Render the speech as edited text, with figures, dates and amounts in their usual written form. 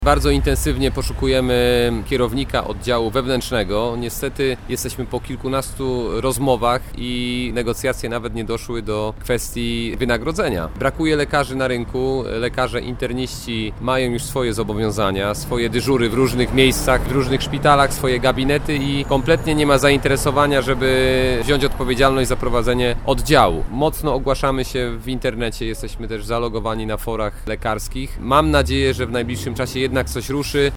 Bardzo intensywnie poszukujemy kierownika oddziału wewnętrznego. Niestety jesteśmy po kilkunastu rozmowach i negocjacje nawet nie doszły do kwestii wynagrodzenia. Brakuje lekarzy na rynku, lekarze interniści mają już swoje zobowiązania, swoje dyżury w różnych miejscach, w różnych szpitalach, swoje gabinety i kompletnie nie ma zainteresowania, żeby wziąć odpowiedzialność za prowadzenie oddziału. Mocno ogłaszamy się w internecie, jesteśmy też zalogowani na forach lekarskich. Mam nadzieję, że w najbliższym czasie jednak coś ruszy.